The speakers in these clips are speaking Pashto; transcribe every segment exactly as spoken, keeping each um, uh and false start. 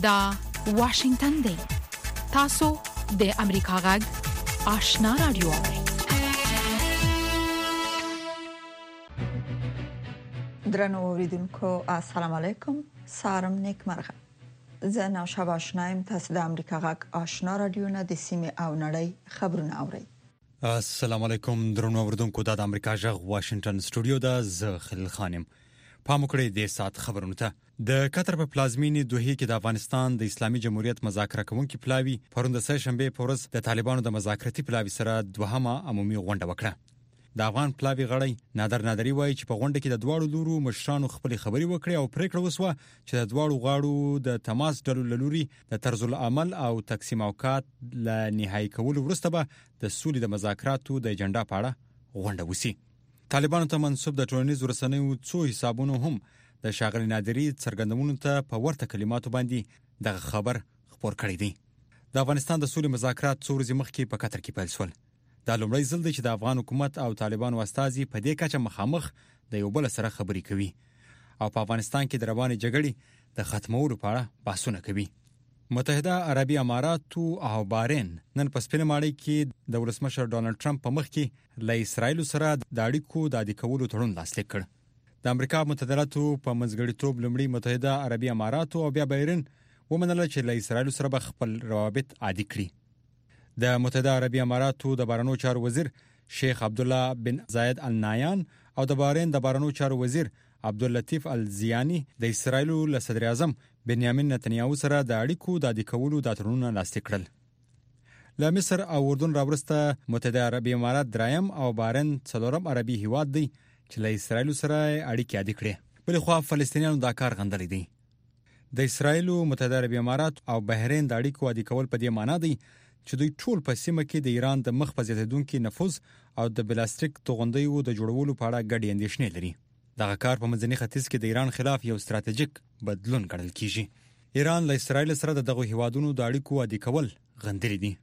دا واشنگتن دی. تاسو د امریکا غږ آشنا رادیو. درنو اوریدونکو السلام علیکم. سارم نیک مرغه. زه نو شابه آشنایم. تاسو د امریکا غږ آشنا رادیو نه د سیمه او نړۍ خبرونه اورئ. السلام علیکم درنو اوریدونکو. د امریکا غږ واشنگټن سټوډیو د زه خلیل خانم. پام وکړئ د سات خبرونه ته. د قطر په پلازمینې دوحې کې د افغانستان د اسلامي جمهوریت مذاکره کوونکي پلاوی پروند سه شنبه په ورځ د طالبانو د مذاکرتي پلاوی سره دوهمه عمومي غونډه وکړه. د افغان پلاوی غړي نادر نادری وایي چې په غونډه کې د دواړو لورو مشرانو خپل خبري وکړي او پریکړه وسوه چې د دواړو غاړو د تماس ډلو لوري د طرز العمل او تقسیم اوقات له نهایی کولو وروسته به د سولې د مذاکراتو د اجنډا په اړه غونډه وسی. طالبانو ته منسوب د ټولنیزو رسنیو څو حسابونو هم د شاغلي نادری څرګندونو ته په ورته کلماتو باندې دغه خبر خبر کړی دی. د افغانستان د سولې مذاکرات څو ورځې مخکې په قطر کې پیل شول. دا لومړی ځل دی چې د افغان حکومت او طالبانو استازي په دې کچه مخامخ د یو بل سره خبرې کوي او په افغانستان کې د روانې جګړې د ختمولو په اړه بحثونه کوي. متحده عربي امارات او بحرین نن په سپینه ماړی کې د ولسمشر ډونالد ټرمپ په مخ کې له اسرایل سره د اړیکو د عادي کولو تړون لاسلیک کړ. د امریکا متحده ایالاتو په منځګړیتوب لومړی متحده عربي امارات او بیا بحرین ومنله چې له اسرایل سره به خپل روابط عادي کړي. د متحده عربي اماراتو د بهرنیو چارو وزیر شیخ عبد الله بن زاید النایان او د بحرین د بهرنیو چارو وزیر عبداللطیف الزیانی د اسرایل له صدر اعظم بنیامین نتنیاهو سره د اړیکو د عادي کولو د تړون لاسلیک کړل. له مصر او اردن راوړسته متحده عربي امارات درایم او بحرین څلورم عربي هیواد دی چې له اسرایل سره اړیکې عادي کړي. بل خو فلسطینیانو دا کار غندلې دي. د اسرایل متحده عربي امارات او بحرین د اړیکو عادي کول په دې معنی دی چې دوی ټول په سیمه کې د ایران د مخ په زیاتیدونکو نفوذ او د بلاستیک توغندیو د جوړولو په اړه ګډې اندېښنې لري. دغه کار په منځني ختیځ کې د ایران خلاف یو ستراتیژیک بدلون ګڼل کیږي. ایران له اسرایل سره دغه هیوادونو د اړیکو عادي کول غندلې دي.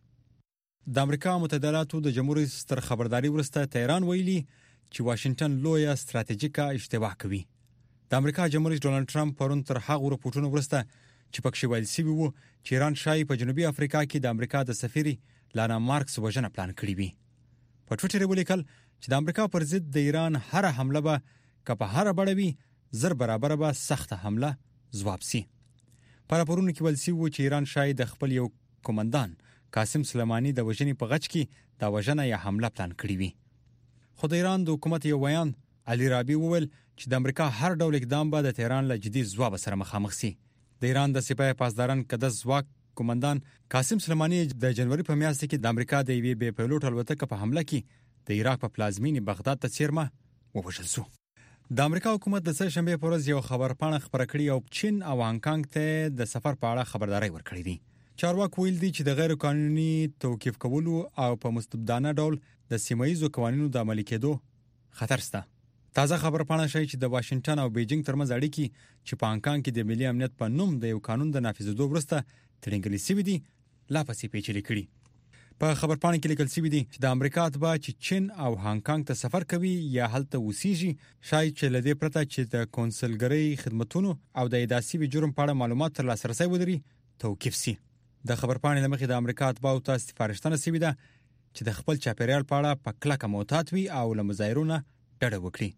د امریکا متحده ایالاتو د جمهوریت ستر خبرداري ورسته تهران ویلي چې واشنگټن لویه ستراتیژیکه اشتباه کوي. د امریکا جمهوریت ډونالد ټرمپ پرون تر هغه رپورټونو ورسته چې پکې ویل شوی وو چې ایران شای په جنوبي افریقا کې د امریکا د سفیر لانا مارکس وژنه پلان کړی وي. په ټوئیټر ولیکل چې د امریکا پر ضد د ایران هر حمله به که په هر بړوي زر برابر به سخته حمله ځواب سي. په راپورونو کې ویل شوی وو چې ایران شای د خپل یو کمانډان قاسم سلیمانی د وژنې په غچ کې د وژنه یا حمله پلان کړی وي. خو د ایران د حکومت یو بیان علي رابی وویل چې د امریکا هر ډول اقدام به د تهران له جدي ځواب سره مخامخ سي. د ایران د سپاه پاسداران قدس ځواک کمانډان قاسم سلیمانی د جنوري په میاشت کې د امریکا د یوې بې پیلوټ الوتکه په حمله کې د عراق په پلازمینې بغداد ته څیرمه ووژل شو. د امریکا حکومت د سه شنبه په ورځ یو خبرپاڼه خبره کړې او چین او هانګ کانګ ته د سفر په اړه خبرداري ورکړې دي. چارواکي ویل دي چې د غیر قانوني توقيف کولو او په مستبدانه ډول د سیمایي قوانینو د عملي کېدو خطر شته. تازه خبرپاڼه شي چې د واشنگټن او بیجینګ ترمنځ اړیکې چې په هانګ کانګ کې د ملي امنیت په نوم د یو قانون د نافذېدو وروسته تړونګلې شوې دي لا پسې پیچلې کړي. په خبرپاڼه کې لیکل شوی دی چې د امریکا اتباع چې چین او هانګ کانګ ته سفر کوي یا هلته اوسېږي شاید چې لدې پرته چې د کونسلګرۍ خدماتونو او د اداسي جرم په اړه معلومات تر لاسه رسي ودري توقيف سي. د خبرپاڼې لمخې د امریکا اتباع ته سفارښتنه شوې ده چې د خپل چاپیریال په اړه په کلکه محتاط وي او له مظاهرونو ډډه وکړي.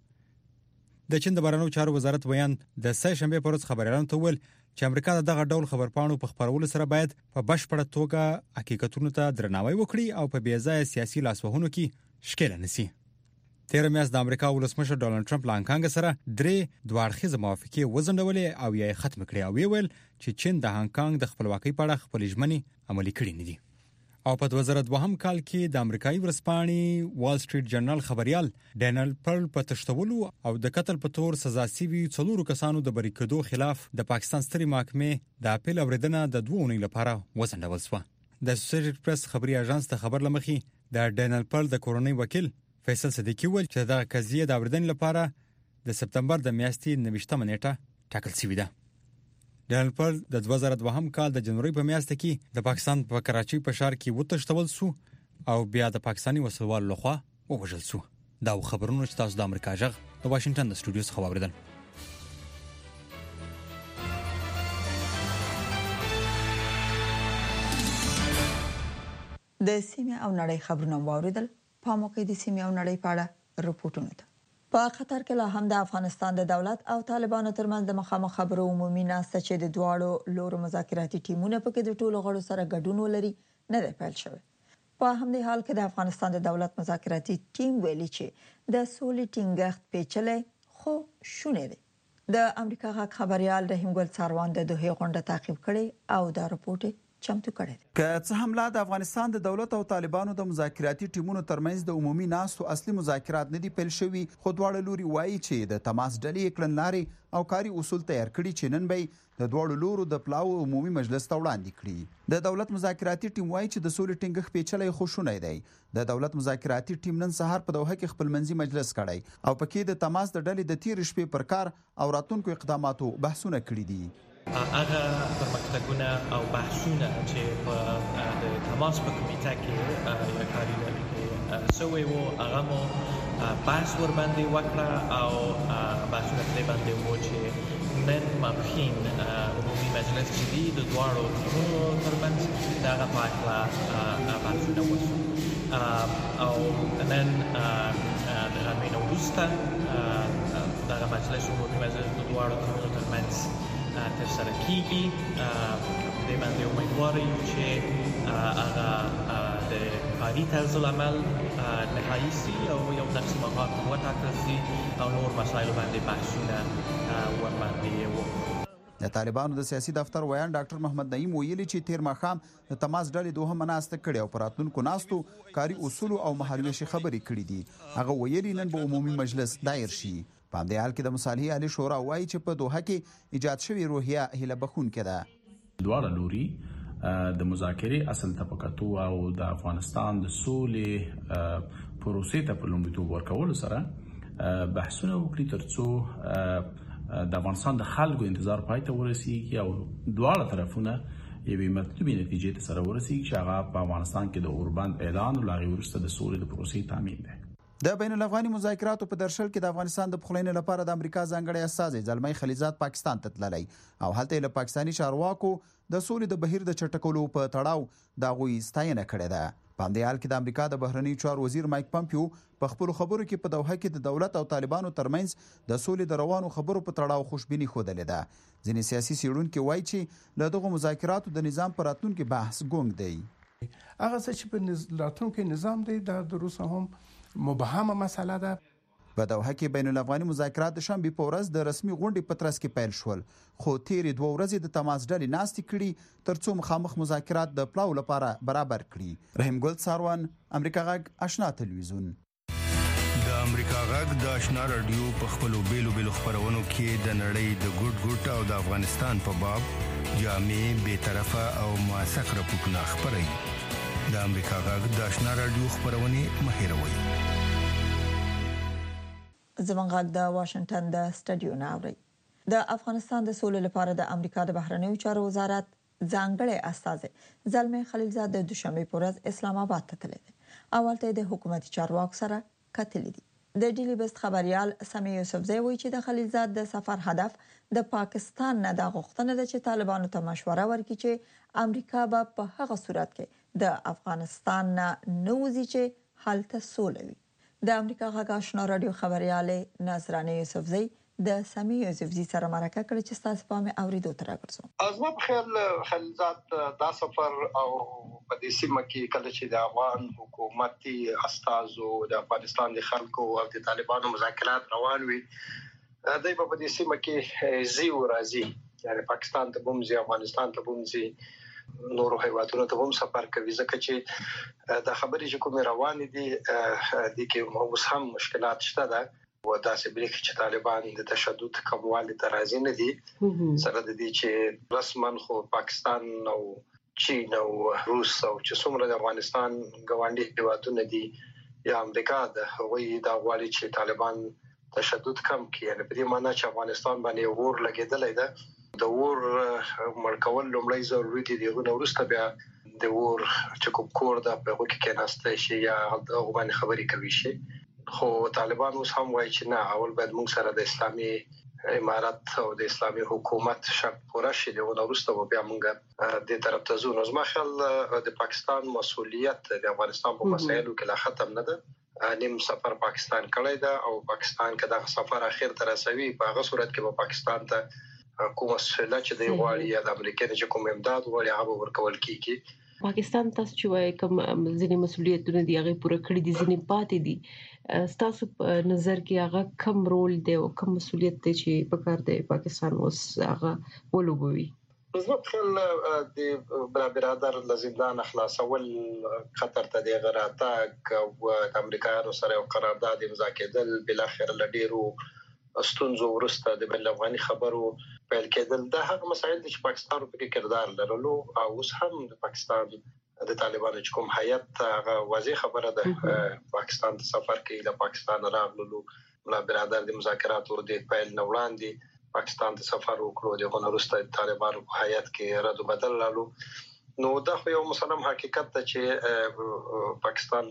د چین د بهرنیو چارو وزارت بیان د سه شنبه پر ورځ خبريالانو ته ویل چې امریکا دغه ډول خبرپاڼو په خبرولو سره باید په بشپړه توګه حقیقتونو ته درناوی وکړي او په بې ځایه سیاسي لاسوهنو کې ښکېل نه شي. تیر میاشت د امریکا ولسمشر ډونالد ټرمپ له هانګ کانګ سره درې دوه اړخیزه موافقې وځنډولې او یې ختم کړې او ویل چې چین د هانګ کانګ د خپلواکۍ په اړه خپل ژمنې عملي کړې نه دي. او په دوه زره دوه کال کې د امریکایي ورځپاڼې وال سټریټ جرنل خبريال ډینل پرل په تشتولو او د قتل په تور سزا سیوي څلورو کسانو د بری کېدو خلاف د پاکستان ستري محکمې د اپیل اوریدنه د دوه اونۍ لپاره وځنډول شو. د اسوسییټډ پریس خبري اژانس ته خبر لمخې د ډینل پرل د کورنۍ وکیل فیصل صدیقی ویل چې دا قضیه د اوریدنې لپاره د سپتمبر د میاشتې نوښتمه نیټه ټاکل شوې ده. ډینل پرل د دوه زره دوه کال د جنوري په میاشت کې د پاکستان په کراچۍ په ښار کې وتښتول شو او بیا د پاکستاني وسلوال لخوا ووژل شو. دا خبرونه چې تاسو د امریکا جغ د واشنگټن د سټوډیو څخه واوریدل. د سیمې او نړۍ خبرونه واوریدل. په موقع د سیمې او نړۍ په اړه رپورټونه ده. په قطر کې لا هم د افغانستان د دولت او طالبانو ترمنځ د مخامخ خبرو عمومي ناسته چې د دواړو لورو مذاکراتي ټیمونه پکې د ټولو غړو سره ګډون ولري نه دی پیل شوی. په همدې حال کې د افغانستان د دولت مذاکراتي ټیم ویلي چې د سولې ټینګښت پیچلې خو شونې دی. د امریکا غږ خبريال رحیم ګل څاروان د دوه غونډه تعقیب کړي او دا رپورټ چمتو کړی دی. که څه هم لا د افغانستان د دولت او طالبانو د مذاکراتي ټیمونو ترمنځ د عمومي ناستو اصلي مذاکرات نه دي پیل شوي، خو دواړه لوري وایي چې د تماس ډلې کړنلارې او کاري اصول تیار کړي چې نن به د دواړو لورو د پلاو عمومي مجلس ته وړاندې کړي. د دولت مذاکراتي ټیم وایي چې د سولې ټینګښت پیچلی خو شونی دی. د دولت مذاکراتي ټیم نن سهار په دوحه کې خپل منځي مجلس کړی او پکې د تماس د ډلې د تیر شپې پر کار او راتلونکو اقداماتو بحثونه کړي دي. هغه پرمختګونه او بحثونه چې په د تماس په کمیټه کې یا کاري ډلې کې سوی وو هغه مو بحث ور باندې وکړه او بحثونه پرې باندې وو چې نن ماپښین عمومي مجلس چې دی د دواړو ټیمونو ترمنځ د هغه په هکله بحثونه وشو او نن د غرمې نه وروسته دغه مجلس عمومي مجلس د دواړو ټیمونو ترمنځ ترسره کیږي. په دې باندې امیدوار یو چې هغه د کاري طرز العمل نهایي سي او یو تقسیمات وټاکل سي او نور مسایلو باندې بحثونه ورباندې وکړو. د طالبانو د سیاسي دفتر ویان ډاکټر محمد نعیم ویلي چې تیر ماښام د تماس ډلې دوه مناسته کړي او پر راتلونکو ناستو کاري اصول او مهالویشي خبرې کړي دي. هغه ویلي نن به عمومي مجلس دایر شي. په همدې حال کې د مصالحې عالی شورا وایي چې په دوحه کې ایجاد شوې روحیه هیله بخښونکې ده. دواړه لوري د مذاکرې اصل ته په کتو او د افغانستان د سولې پروسې ته په لومړیتوب ورکولو سره بحثونه وکړي ترڅو د افغانستان د خلکو انتظار پای ته ورسیږي او دواړه طرفونه یوې مطلوبې نتیجې ته سره ورسیږي چې هغه په افغانستان کې د اوربند اعلان او لاغي ورسته د سولې د پروسې تامین دی. د بین الافغاني مذاکراتو په درشل کې د افغانستان د پخلاینې لپاره د امریکا ځانګړی استازی زلمی خلیزات پاکستان ته تللی او هلته له پاکستاني چارواکو د سولې د بهیر د چټکولو په تړاو د غوي ستاینه کړې ده. په همدې حال کې د امریکا د بهرنی چارو وزیر مایک پمپیو په خپل خبرو کې په دوحه کې د دولت او طالبانو ترمنځ د سولې د روانو خبرو په تړاو خوشبیني خوده ده. ځینې سیاسي څېړونکي وایي چې له دغه مذاکراتو د نظام پر راتلونکي بحث ګونګ دی. هغه څه چې په راتلونکي نظام دی دا د روس هم مبهمه مسله ده. په دوحه کې بین الافغاني مذاکرات د شنبې په ورځ د رسمي غونډې په ترڅ کې پیل شول، خو تیرې دوه ورځې د تماس ډلې ناستې کړي ترڅو مخامخ مذاکرات د پلاو لپاره برابر کړي. رحیم ګل څاروان، امریکا غږ آشنا تلویزیون. د امریکا غږ د آشنا رادیو په خپلو بیلو بیلو خبرونو کې د نړۍ د ګوټ ګوټ او د افغانستان په باب جامع، بی‌طرفه او موثق راپورټونه خپروي. د امریکا غږ د آشنا رادیو خبرونه مهیروي. زمونږ غږ د واشنگټن د سټډیو نه اوري. د افغانستان د سولې لپاره د امریکا د بهرنیو چارو وزارت ځانګړی استازی زلمی خلیلزاد د دوشنبه په ورځ اسلام آباد ته تللی دی. اولته د حکومتي چارواکو سره کتلې دي. د ډیلی بیست خبريال سمیع یوسفزی وایي چې د خلیلزاد د سفر هدف د پاکستان نه د غوښتنه ده چې طالبانو ته مشوره ورکړي چې امریکا به په هغه صورت کې د افغانستان نه نوځي چې هلته سوله وي. د امریکا غږ آشنا رادیو خبريال نظرانه یوسفزی د سمیع یوسفزی سره مرکه کړې چې تاسو په مې اوریدو تر راغورځو. ازما په خیال خلیلزاد دا سفر او په دې سیمه کې کله چې د افغان حکومتي استازو د افغانستان د خلکو او د طالبانو مذاکرات روان وي، دوی په دې سیمه کې زی او راځي، یعنی پاکستان ته بومځي، افغانستان ته بومځي، نورو هیوادونو ته هم سفر کوي، ځکه چې د خبرې چې کوم روان دي د کې اوس هم مشکلات شته ده و داسې بریخ چې طالبان د تشدد کموالي ته راځي نه دي، سره د دې چې رسمن خو پاکستان او چین او روس او چې څومره د افغانستان ګاونډي هیوادونه دي یا امریکا د هغوی د غواړي چې طالبان تشدد کم کړي. یعنی په دې معنی چې افغانستان باندې ور لګیدلې ده، د ور مرکول لومړی ضروري دي، دغه وروسته بیا د ور چې کوم کور د په وګړي کې ناشته شي یا د غوښنه خبري کوي شي. خو طالبان اوس هم وایي چې نه، اول باید موږ سره د اسلامي امارات او د اسلامي حکومت شرط پوره شي دغه وروسته بیا موږ د طرف ته زو نو زما خیال د پاکستان مسؤلیت د افغانستان په مسایلو کې لا ختم نه ده. نیم سفر پاکستان کړی دا او پاکستان کې دا سفر اخر تر رسوي په هغه صورت کې به پاکستان ته کومه سله چې د غواړي یا د امریکا نه کوم امداد غواړي هغه ورکول کیږي. پاکستان تاسو چې وایي کوم ځینې مسؤلیتونه دی هغه پوره کړی دي ځینې پاتې دي تاسو په نظر کې هغه کوم رول دی او کوم مسؤلیت دی چې په کار دی پاکستان اوس هغه ولوبوي؟ زه خپل د برادر لزندان خلاصول خطر ته دی غراټاک او د امریکایانو سره یو قرارداد امضا کېدل بل اخر لډیرو استونزو ورسته د بل افغاني خبرو پیل کېدل دا هغه مسایل چې پاکستان په کردار لرلو او اوس هم د پاکستان د طالبانو کوم هیئت هغه واضح خبره ده پاکستان د سفر کې د پاکستان راغلو لا برادر د مذاکراتو د پیل نه وړاندې پاکستان ته سفر وکړو د غونورسته طالبانو په حیات کې رد بدل لالو نو دا خو یو مسلم حقیقت ته چې پاکستان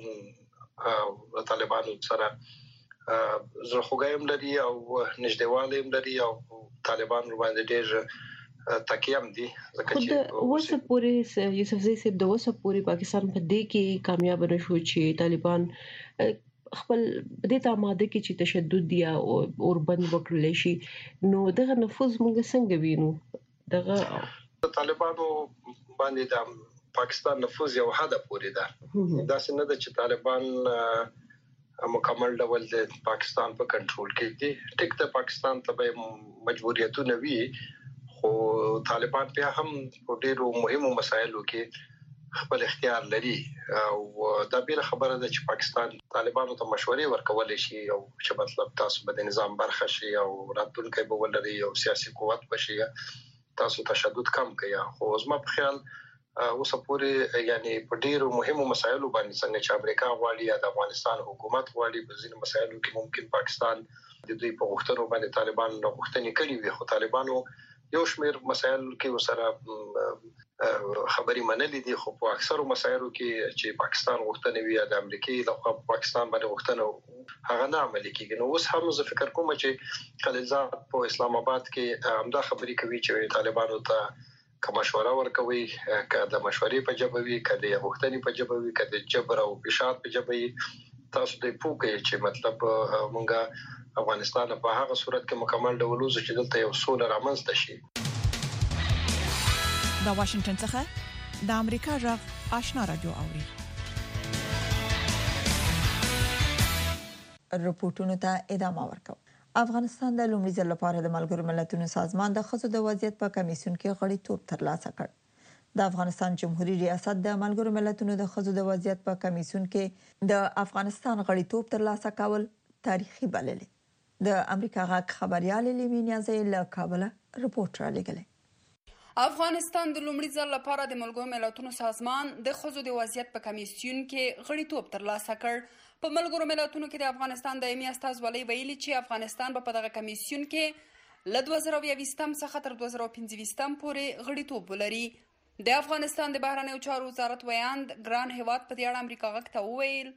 او طالبانو سره زړه خوږایم لري او نږدېوالی هم لري او طالبان باندې ډېر تکیم دي ځکه چې اوسه پورې یوسفزي صاحب د اوسه پورې پاکستان په دې کې کامیاب نشو چې طالبان خپل د ته ماده کې چې تشدد دی او اوربند وکړل شي نو دغه نفوذ موږ څنګه وینو دغه طالبانو باندې د پاکستان نفوذ یو حد پورې ده دا څنګه د چې طالبان مکمل ډول د پاکستان په کنټرول کې دي ټیک ته پاکستان ته به مجبوریتونه وي خو طالبان په هم ډېرو مهمو مسایلو کې خپل اختیار لري او دا بیره خبره ده چې پاکستان طالبانو ته مشورې ورکول شي او چې مطلب تاسو به د نظام برخه شي او راتلونکي به ولري او سیاسي قوت بشي تاسو تشدد کم کړئ خو زما په خیال اوس پورې یعنی په ډیرو مهمو مسایلو باندې څنګه چې امریکا غواړي یا د افغانستان حکومت غواړي په ځینو مسایلو کې ممکن پاکستان د دوی په غوښتنو باندې طالبان نه غوښتنې کړې وي خو طالبانو یو شمېر مسایل کې وسره خبري منلې دي خو په اکثرو مسایلو کې چې پاکستان غوښتنې وي د امریکای لخوا پاکستان باندې غوښتنه هغه نه عملي کیږي نو اوس هم زه فکر کوم چې خلیلزاد په اسلام آباد کې همدا خبري کوي چې طالبانو ته کوم مشوره ورکوي کله د مشورې په جوابوي کله د غوښتنې په جوابوي کله د جبر او اشاعت په جوابوي تاسو د پوکې چې مطلب مونږه افغانستان په هغه صورت کې مکمل ډول وزو چې دلته یو سول رامنځته شي. د واشنگټن څخه د امریکا غږ آشنا رادیو اوري. رپورټونو ته ادامه ورکوم. افغانستان د لومړي ځل لپاره د ملګرو ملتونو سازمان د ښځو د وضعیت په کمیسیون کې غړیتوب ترلاسه کړ. د افغانستان جمهوریت ریاست د ملګرو ملتونو د ښځو د وضعیت په کمیسیون کې د افغانستان غړیتوب ترلاسه کول تاریخي بلل. د امریکا غږ خبريال لیمینیا زې له کابل رپورټ را لګلې. افغانستان د لومړي ځل لپاره د ملګرو ملتونو سازمان د ښځو د وضعیت په کمیسیون کې غړیتوب ترلاسه کړ. په ملګرو ملتونو کې د افغانستان دایمي استازولۍ ویلي چې افغانستان په دغه کمیسیون کې له دوه زره یوولسم څخه تر دوه زره پنځه پورې غړیتوب ولري. د افغانستان د بهرنیو چارو وزارت ویاند ګران هیواد په دې اړه امریکا غږ ته وویل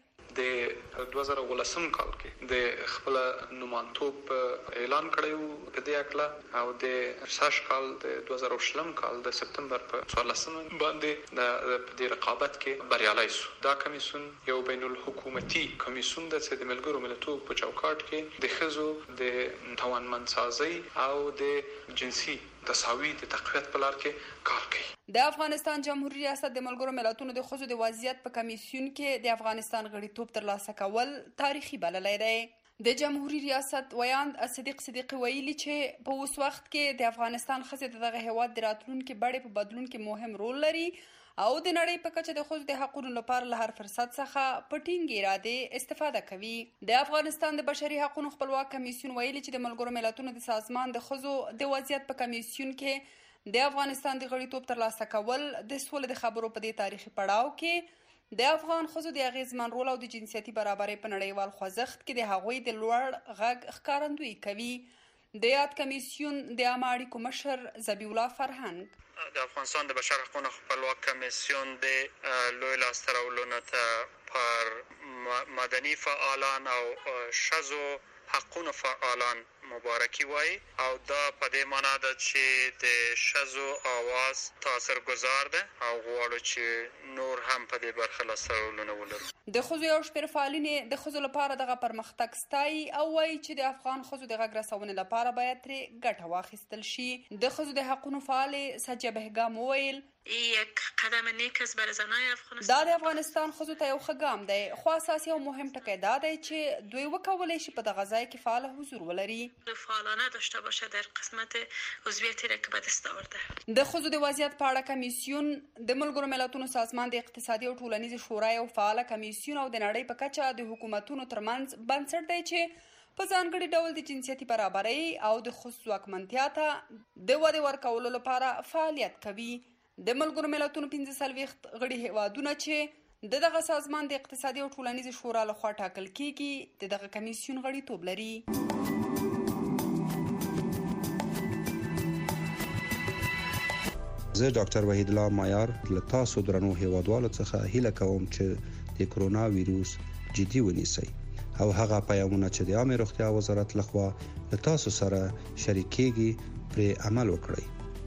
د دوه زره ولسم کال کې د خپل نومانتوب اعلان کړیو په دې اړه او د ساش کال د دوه زره شلم کال د سپتمبر په څوارلسم باندې د دې رقابت کې بریالي شو. دا کمیسیون یو بین الحکومتي کمیسیون د د ملګرو ملتونو په چوکاټ کې د ښځو د توانمندسازي او د جنسي تساوي د تقویت په لار کې کار کوي. د افغانستان جمهوریت ریاست د ملګرو ملتونو د ښځو د وضعیت په کمیسیون کې د افغانستان غړیتوب ترلاسه کول تاریخي بللی دی. د جمهوریت ریاست ویاند صدیق صدیقی ویلي چې په اوس وخت کې د افغانستان ښځې د دغه هیواد د راتلونکي بڼې په بدلون کې مهم رول لري او د نړۍ په کچه د ښځو د حقوقو لپاره له هر فرصت څخه په ټینګې ارادې استفاده کوي. د افغانستان د بشري حقوقو خپلواک کمیسیون ویلي چې د ملګرو ملتونو د سازمان د ښځو د وضعیت په کمیسیون کې د افغانستان د غړیتوب ترلاسه کول د سولې د خبرو په دې تاریخي پړاو کې د افغان ښځو د اغیزمن رول او د جنسیتي برابرۍ په نړیوال خوځښت کې د هغوی د لوړ غږ ښکارندویي کوي. د یاد کمیسیون د عامه اړیکو مشر ذبیح الله فرهنګ د افغانستان د بشر حقوقو خپلواک کمیسیون د لوی لاسته راوړنو ته پر مدني فعالان او ښځو حقوقو فعالان مبارکي وایي او دا په دې معنی ده چې د ښځو اواز تاثیرګذار ده او غواړو چې نور هم په دې برخه لاسته راوړنه ولرو. د ښځو یو شمېر فعالین د ښځو لپاره دغه پرمختګ ستایي او وایي چې د افغان ښځو د غږ رسونې لپاره باید ترې ګټه واخیستل شي. د ښځو د حقونو فعالې سجیه بهګام وویل یک قدم نیک است برای زنای افغانستان. دا د افغانستان ښځو ته یو ښه ګام دی، خو اساسي او مهم ټکی دا دی چې دوی وکولی شي په دغه ځای کې فعال حضور ولري، فعالانه داشته باشه در قسمت عضویتی را که به دست آورده. د ښځو د وضعیت په اړه کمیسیون د ملګرو ملتونو سازمان د اقتصادي او ټولنیز شورا یو فعال کمیسیون او د نړۍ په کچه د حکومتونو ترمنځ بنسټ دی چې په ځانګړي ډول د جنسیتي برابرۍ او د ښځو ځواکمنتیا ته د ودې ورکولو لپاره فعالیت کوي. د ملګرو ملتونو پنځه څلوېښت غړي هیوادونه چې د دغه سازمان د اقتصادي او ټولنیز شورا لخوا ټاکل کیږي د دغه کمیسیون غړیتوب لري. زه ډاکټر وحید الله مایار له تاسو درنو هیوادوالو څخه هیله کوم چې د کرونا وایروس جدي ونیسئ او هغه پیغامونه چې د عامه روغتیا وزارت لخوا له تاسو سره شریکېږي پر عمل وکړئ.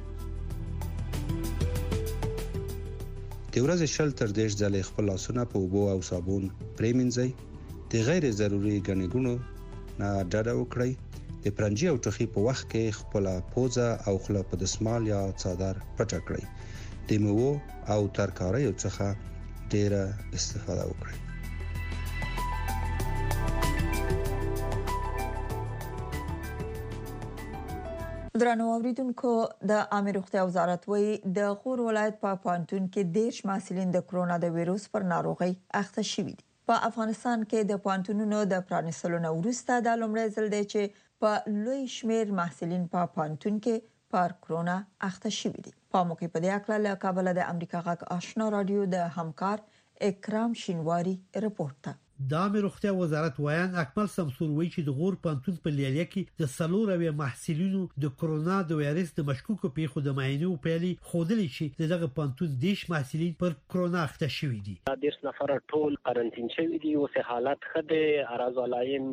د ورځې شل تر دېرش ځلې خپل لاسونه په اوبو او صابون پرېمنځئ. د غیر ضروري ګڼې ګوڼو نه ډډه وکړئ. د پرنجي او ټوخي په وخت کې خپل پوزه او خوله په دسمال یا څادر پټه کړئ. د میوو او ترکاریو څخه ډېره استفاده وکړئ. درنو اوریدونکو، د عامه روغتیا وزارت وایي د غور ولایت په پانتون کې دیش محصلین د کرونا د وایروس پر ناروغي اخته شوي دي. په افغانستان کې د پانتونونو د پرانیستلو نه وروسته د لومړي ځل دی چې په لوی شمیر محصلین په پانتون کې پر کرونا اخته شوي دي. په موقع په دې اړه له کابل د امریکا غږ آشنا رادیو د همکار اکرام شینواری رپورت ته. د عامه روغتیا وزارت وایان اکمل سمسور وایي چې د غور پانتون په لیالیا کې د سلوروي محصلینو د کرونا د وایرس د مشکوکو پیښو د معاینې او پیلي خودلی چې دغه پانتون دیش محصلین پر کرونا اخته شوي دي. دیش نفر ټول قرنټین شوي دي او سه حالت خده اراز علایم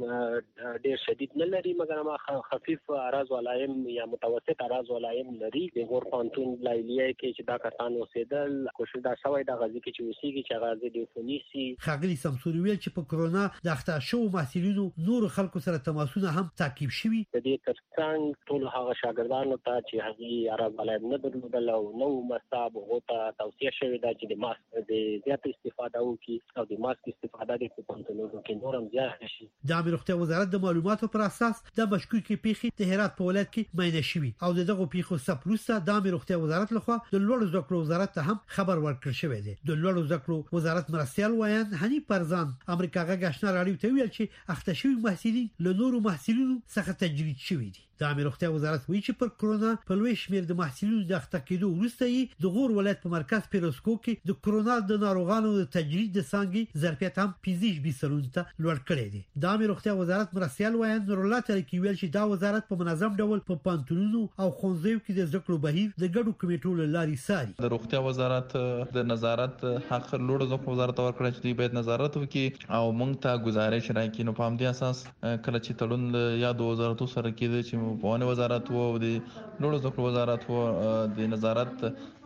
ډیر شدید نه لري، مګر ما خفیف اراز علایم یا متوسط اراز علایم لري. د غور پانتون لیالیا کې چې دا کسان اوسېدل کوشش دا شوی د غزي کې چې وسیږي چې غزي د فونیسي خاغلی سمسور ویل چې په کرونا د اخته شو محصلینو نور خلکو سره تماسونه هم تعقیب شوي. د دې ترڅنګ ټول هغه شاګردانو ته چې هغه عرب علایم نه درلودل او نو مصاب هوته توصیه شوې ده چې د ماسک د زیات استفاده وکړي او د ماسک استفاده د پانتونونو کې نورم زیات شي. د عامه روغتیا وزارت د معلوماتو پر اساس د مشکوکې پیښې د هرات په ولایت کې معاینه شوي او دغه پیښو سپروسته د عامه روغتیا وزارت لخوا د لوړو زده کړو وزارت ته هم خبر ورکړل شوی دی. د لوړو زده کړو وزارت مرستيال وایان حنیف پرزان امریکا غږ آشنا رادیو ته ویل چې اخته شوی محصلین له نورو محصلینو څخه تجرید شوي دي. د عامه روغتیا وزارت وایي چې پر کرونا په لوی شمیر د محصلینو د اخته کېدو وروسته یې د غور ولایت په مرکز پیروسکو کې د کرونا د ناروغانو د تجرید د څنګه ظرفیت هم پنځه شپږ سلنه ته لوړ کړی دی. د عامه روغتیا وزارت مرستيال وایي نور الله ترکی ویل چې دا وزارت په منظم ډول په پانتونونو او خونځیو کې د زده کړو بهیر د ګډو کمیټو لاري ساري. د روغتیا وزارت د نظارت حق لوړ زده کړو وزارت ورکړی چې باید نظارت وکړي او موږ ته گزارش راکړي. نو په همدې اساس کله چې تړون یا د وزارتو سره کېده چې په ونه وزارت وو د لوړ زده کړو وزارت وو د نظارت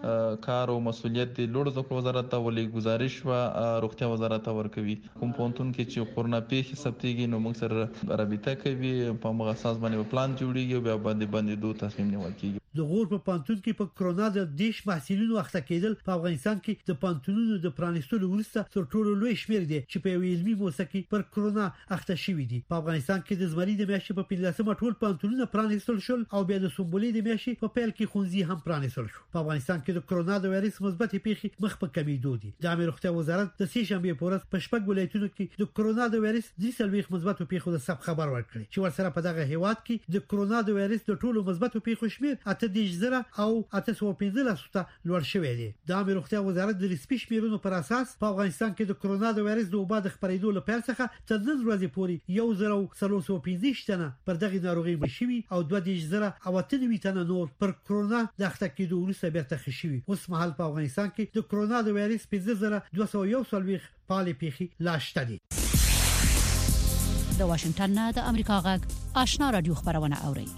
کار او مسولیت د لوړ زده کړو وزارت ته ولې گزارش و روغتیا وزارت ته ورکوي. کوم پونتون کې چې کرونا پیښې ثبتېږي نو موږ سره رابطه کوي، په موږ اساس باندې پلان جوړیږي او بیا باندې باندې دوه تصمیم نیول کیږي. د غور په پانتون کې په کرونا د دیش محصلینو اخته کېدل په افغانستان کې د پانتونونو د پرانیستلو وروسته تر ټولو لوی شمیر دی چې په علمي موسسه پر کرونا اخته شوي دي. په افغانستان کې د زمري د میاشتې په پنځلسمه ټول پانتونونه پرانیستل شول او بیا د سمبولې د میاشتې په پیل کې خونځي هم پرانیستل شو. په افغانستان کې د کرونا د وایرس مثبت پیښې مخ په کمیدو دي. د عامه روغتیا وزارت د سې شنبه په ورځ په شپږ ولایتونو کې د کرونا د وایرس د سلويخ مثبت پیښو د سب خبر ورکړي چې ورسره په دغه هیواد کې د کرونا د وایرس د ټولو مثبت پیښو شمیر اته دیش زره او اته سو پنځلس ته لوړ شوی دی. د عامه روغتیا وزارت د رسمي شمیرونو پر اساس په افغانستان کې د کرونا د وایرس د وبا د خپرېدو لپاره څخه تر نن ورځې پورې یو زره څلور سوه پنځه تنه پر دغه ناروغي مشوي او دوه دیش زره او اته نوي تنه نور پر کرونا د اخته کېدو وروسته بیرته خښوي. اوس مهال په افغانستان کې د کرونا د وایرس پنځه زره دوه سوه یو څلوېښت پالې پیښې لا شته دي. د واشنگټن نه د امریکا غږ آشنا رادیو خبرونه اوري.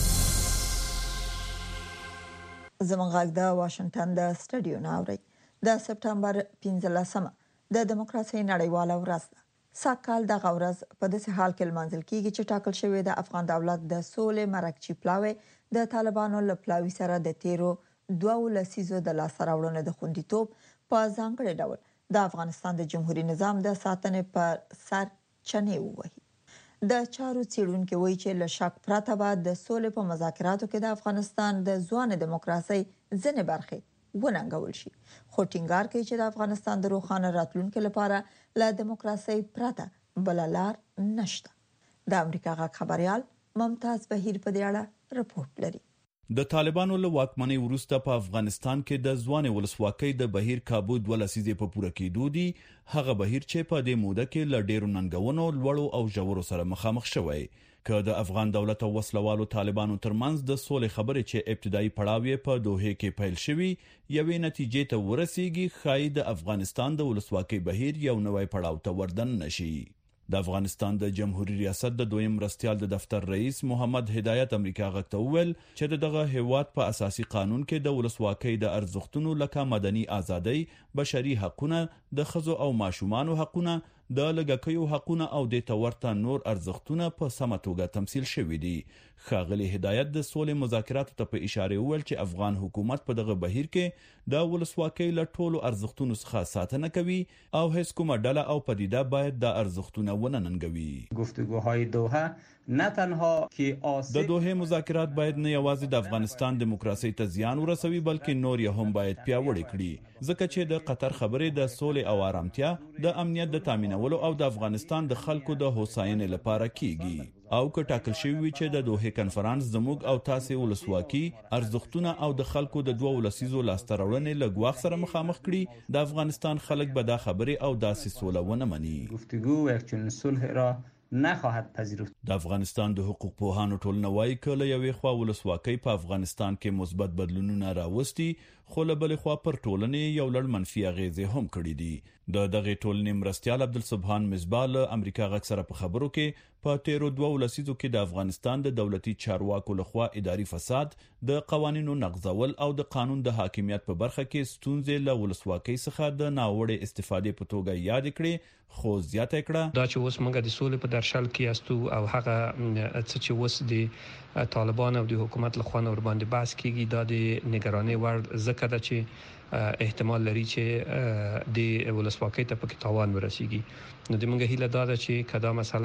زمونږ غږ د واشنگټن د سټډیو نه اوري. د سپټمبر پنځلسمه د دیموکراسي نړیواله ورځ ده. ساکال د غورز په داسې حال کې لمانځل کیږي چې ټاکل شوی د افغان دولت د سولې مرکچی پلاوی د طالبانو له پلاوی سره د تیرو دوه لسیزو د لاسراوړنې د خوندیتوب په ځانګړي ډول د افغانستان د جمهوریت نظام د ساتنې په سر چنې ووهي. د چارو څېړونکو وایي چې له شک پرته به د سولې په مذاکراتو کې د افغانستان د ځوان دیموکراسي ځینې برخې وننګول شي. خو ټینګار کوي چې د افغانستان د روښانه راتلونکو لپاره له دیموکراسي پرته بل لار نشته. د امریکا غږ خبريال ممتاز بهیر په دې اړه رپورټ لري. د طالبانو له واکمنۍ وروسته په افغانستان کې د ځوان ولسواکۍ د بهیر کابو د ولسیزې په پوره کېدو دي. هغه بهیر چې په دې موده کې ل ډیرو ننګونو لوړو او ژورو سره مخامخ شوی. که د افغان دولت او وسلوالو طالبانو ترمنځ د سولې خبرې چې ابتدایي پړاو یې په دوحه کې پیل شوی یوې نتیجې ته ورسیږي، خای د افغانستان د ولسواکۍ بهیر یو نوې پړاو ته وردن نشي. د افغانستان د جمهوریت ریاست د دویم مرستيال د دفتر رئیس محمد هدایت امریکا غږ ته وویل چې دغه هیواد په اساسي قانون کې د ولسواکۍ د ارزښتونو لکه مدني ازادۍ، بشري حقوقونه، د ښځو او ماشومانو حقوقونه، د لګکیو حقوقونه او د تورته نور ارزښتونه په سمه توګه تمثيل شوي دي. ښاغلي هدایت د سولې مذاکراتو ته په اشاره وویل چې افغان حکومت په دغه بهیر کې د ولسواکۍ له ټولو ارزښتونو څخه ساتنه کوي او هیڅ کومه ډله او پدیده باید د ارزښتونو ونه ننګوي. گفتگوهای دوحه نه تنها کې آسیب د دوحه مذاکرات باید نه یوازې د افغانستان دیموکراسي ته زیان ورسوي بلکې نور یې هم باید پیاوړی کړي، ځکه چې د قطر خبرې د سولې او آرامتیا، د امنیت د تامینولو او د افغانستان د خلکو د هوساینې لپاره کیږي. او که ټاکل شوی وي چې د دوحه کنفرانس زموږ او تاسو ولسواکي ارزښتونه او د خلکو د دوه ولسیزو لاستراوړنې له ګواښ سره مخامخ کړي، د افغانستان خلک به دا خبرې او داسې سوله ونه مني. گفتگو و یک صلح را نخواهد پذیرفت. د افغانستان د حقوق پوهانو ټولنه وايي کله یوې خوا ولسواکۍ په افغانستان کې مثبت بدلونونه راوستي، خو له بلې خوا پر ټولنې یو لړ منفي اغیزې هم کړې دي. د دغه ټولنې مرستيال عبدالسبحان مصباح له امریکا غږ سره په خبرو کې په تیرو دوه ولسیزو کې د افغانستان د دولتي چارواکو لخوا اداري فساد، د قوانینو نقضول او د قانون د حاکمیت په برخه کې ستونزې له ولسواکۍ څخه د ناوړه استفادې په توګه یاد کړې، خو زیاته کړه دا چې اوس موږ د سولې په درشل کې استو او هغه څه چې اوس د طالبان او د حکومت لخوا ور باندې بحث کیږي دا د نگرانۍ وړ ځکه ده چې احتمال لري چې د ولسواکۍ ته پکې تاوان ورسیږي. نو د موږ هیله دا ده چې کدا مسله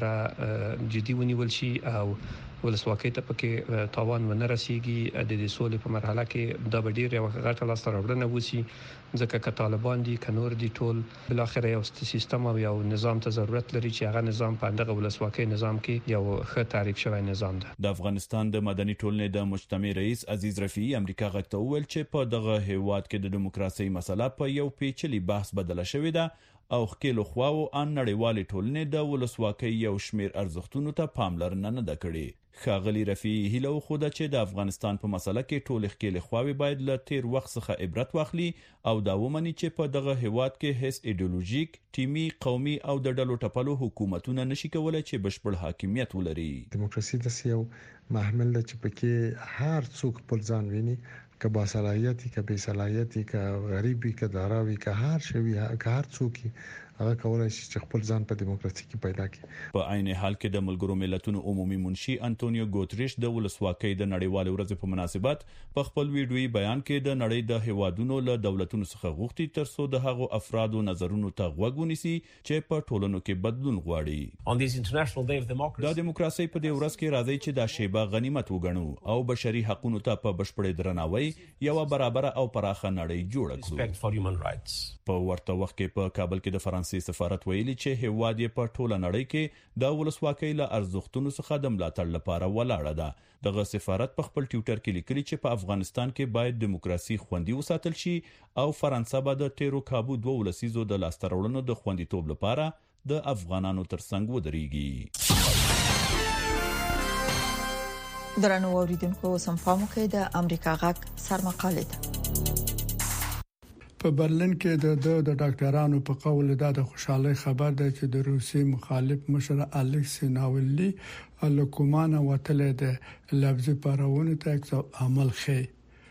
لږ جدي ونیول شي او ولسواکۍ ته پکې تاوان ونه رسیږي. د دې سولې په مرحله کې دا به ډیر یو غټه لاسته وسی، ځکه چې طالبان دي کنور دي ټول بل اخر یو سیستم او یو نظام ته ضرورت لري چې هغه نظام په دغه ولسواکۍ نظام کې یو ښه تعریف شوی نظام ده. د افغانستان د مدني ټولنې د مجتمع رئیس عزیز رفیعي امریکا غږ ته وویل چې په دغه هیواد کې د دیموکراسي مسله په یو پیچلي بحث بدله شوې ده او خکېلو خواو ان نړیوالې ټولنې د ولسواکۍ یو شمیر ارزښتونو ته پاملرنه نه ده کړې. ښاغلي رفیعي هیله وښوده چې د افغانستان په مسله کې ټول خکېلې خواوې باید له تیر وخت څخه عبرت واخلي او دا ومني چې په دغه هیواد کې هیڅ ایډیولوژیک، ټیمي، قومي او د ډلو ټپلو حکومتونه نشي کولای چې بشپړ حاکمیت ولري. دیموکراسي د یو محمل ده چې پکې هر څوک خپل ځان ویني، که با صلاحیتي، که بې صلاحیتي، که غریبي، که داراوي، که هر شوی، که هر څوک هغه کولای شي چې خپل ځان په دیموکراسي کې پیدا کړي. په عین حال کې د ملګرو ملتونو عمومي منشي انټونیو ګوتریش د ولسواکۍ د نړیوال ورځ په مناسبت په خپل ویډیوي بیان کې د نړۍ د هیوادونو له دولتونو څخه غوښتي ترڅو د هغو افرادو نظرونو ته غوږ ونیسي چې په ټولنو کې بدلون غواړي. د دیموکراسي په دې ورځ کې راځي چې دا شیبه غنیمت وګڼو او بشري حقوقو ته په بشپړ درناوی یو برابر او پراخه نړۍ جوړه کړو. په ورته وخت کې په کابل کې د فرانسې سفارت ویلي چې هیواد یې په ټوله نړۍ کې د ولسواکۍ له ارزښتونو څخه د ملاتړ لپاره ولاړه ده. دغه سفارت په خپل ټویټر کې لیکلي چې په افغانستان کې باید دیموکراسي خوندي وساتل شي او فرانسه به د تیرو کابو دوه ولسیزو د لاسته راوړنو د خوندیتوب لپاره د افغانانو ترڅنګ ودرېږي. درنو اوریدونکو سم پامو کې د امریکا غږ سرمقاله ده. په برلین کې د د ډاکټرانو په قول دا د خوشحالي خبر ده چې د روسي مخالف مشر الکسی ناولني الکومانه وتلې ده لفظي پارونه ته عمل خي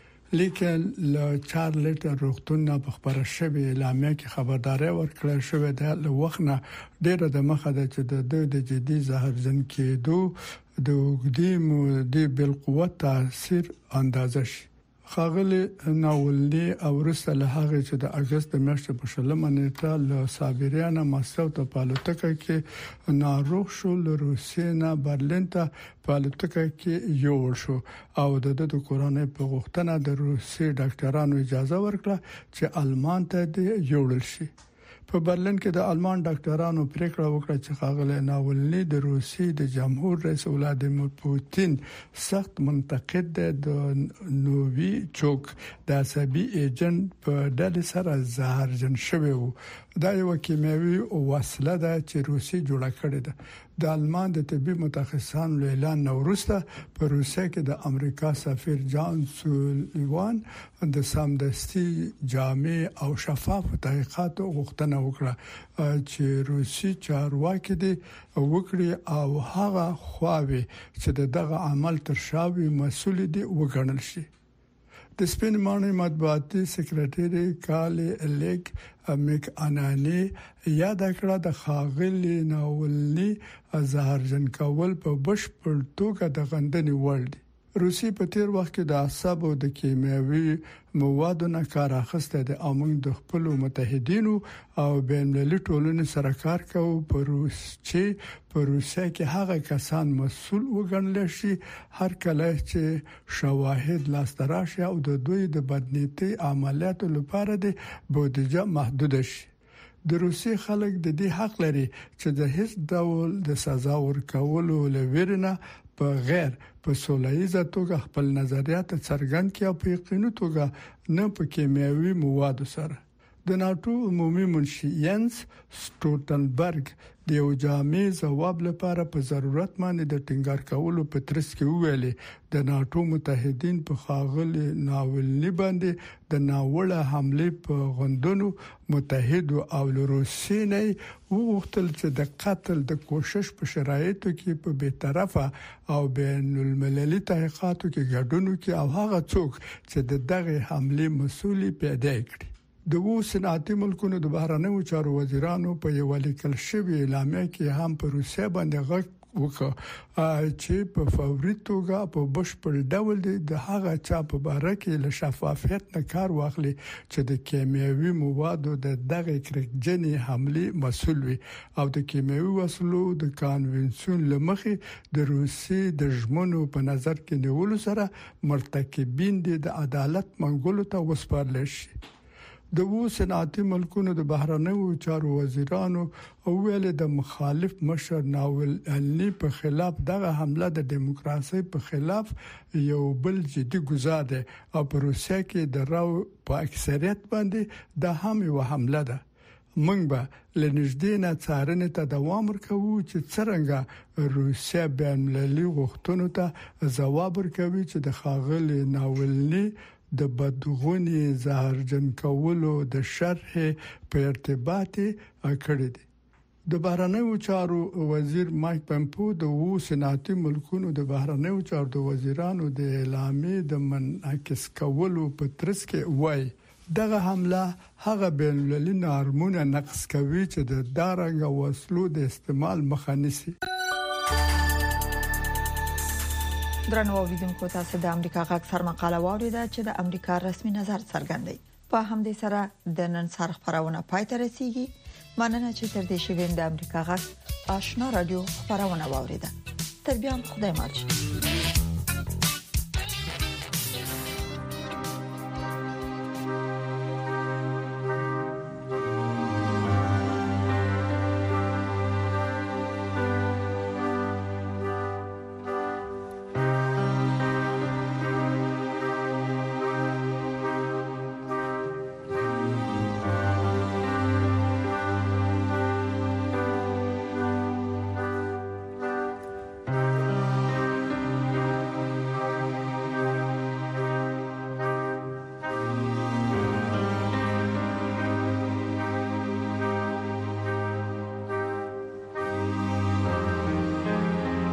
لیکن ل چارلټ روغتون په خبره شوی اعلامیه کې خبرداري ورکړه شوې ده له وخت نه ډېر د مخه ده چې د د جدي زهرجن کېدو د وګړي مودې بل قوت تاثیر اندازه شي. خاغلی ناولني او رسل له هغه چې د اگست د میاشتې په شلمه نیټه له سابریانا ماسکو ته پالوتکه کې ناروغ شو له روسینا برلین ته پالوتکه کې یو شو او د د کورونې په غوښتنه د روسي ډاکټرانو اجازه ورکړه چې آلمان ته دی یوړل شي. په برلین کې د آلمان ډاکټرانو پریکړه وکړه چې خاغلی ناولني د روسي د جمهور رئیس ولادیمیر پوتین سخت منتقد دی د نووي چوک د عصبي ایجنټ په ډول سره زهرجن شوی وو. دا یو کیمیاوي وسله ده چې روسي جوړه کړې ده. د آلمان د طبي متخصصانو اعلان نورسته په روسیه کې د امریکا سفیر جان سولیوان د سمدستي جامع او شفاف تحقیقات غوښتنه وکړه چې روسي چارواکي دي وکړي او هغه خواوي چې دغه عمل تر شاوي مسول دي وګڼل شي. د سپین مانې مطبوعاتي سکرټری کالي لیک میک انانی یاد کړه د خاغلی ناولني زهرجن کول په بشپړ توګه د غندنې وړ دي. روسي په تیر وخت کې د اعصاب او د کیمیاوي موادو نه کار اخیسته دي او موږ د خپل متحدینو او بین المللي ټولنې سره کار کوو په روس چې په روسیه کې هغه کسان مسؤل وګڼل شي هر کله چې شواهد لاستراشي او د دوی د بدنيتي عملیاتو لپاره د بودیجه محدود شي. د روسي خلک د دې حق لري چې د هیڅ ډول د سزا ورکولو لورینه په غیر په سولایزه توګه خپل نظریات څرګند کړي او په یقیني توګه نه په کیمیاوي موادو سره. د ناتو عمومي منشي ینس سټولټنبرګ د یو جامع ځواب لپاره په ضرورت باندې د ټینګار کولو په ترڅ کې ویلي د ناتو متحدین په خاغلی ناولني باندې د ناوړه حمله په غندونو متحد او روسي نه وغوښتل چې د قتل د کوشش په شرایطو کې په بی‌طرفه او بین المللي تحقیقاتو کې ګډون کې او هغه څوک چې د دغه حمله مسؤل پیدا کړي. د وو صنعتي ملکونو د بهرنیو چارو وزیرانو په یو لیکل شوی اعلامیه کې هم په روسیه باندې غږ وکړ چې په فوري توګه په بشپړ ډول د هغه چا په باره کې له شفافیت نه کار واخلي چې د کیمیاوي موادو د دغه کرکجنې حمله مسؤل وي او د کیمیاوي وسلو د کانونسیون لمخې د روسي د ژمنو په نظر کې نیولو سره مرتکبین د عدالت منګولو ته وسپارل شي. د وو صنعتي ملکونو د بهرنیو چارو وزیرانو او ویل د مخالف مشر ناولني په خلاف دغه حمله د دیموکراسي په خلاف یو بل جدي ګزار ده او په روسیه کې د راو په اکثریت باندې د هم یو حمله ده. موږ به لنږدې نه څارنې ته دوام ورکوو چې څنګه روسیه بین المللي غوښتنو ته ځواب ورکوي چې د خاغلی ناولني د بدغونی زهرجن کولو د شرح په ارتباط کړی دی. د بهرنیو چارو وزیر مایک پمپو د وو صنعتي ملکونو د بهرنیو چارو د وزیرانو د اعلامیې د منعکس کولو په ترڅ کې وایي دغه حمله هغه بین المللي نورمونه نقض کوي چې د دارنګ وسلو د استعمال مخه نیسي. درنو اوریدونکو تاسو د امریکا غږ سر مقاله واوریده چې د امریکا رسمي نظر څرګندوي. په همدې سره د نن سر خبرونه پای ته رسیدي. مننه چې تر دې شوین د امریکا غږ آشنا رادیو خبرونه واوریده. تر بیا خدای ماچ.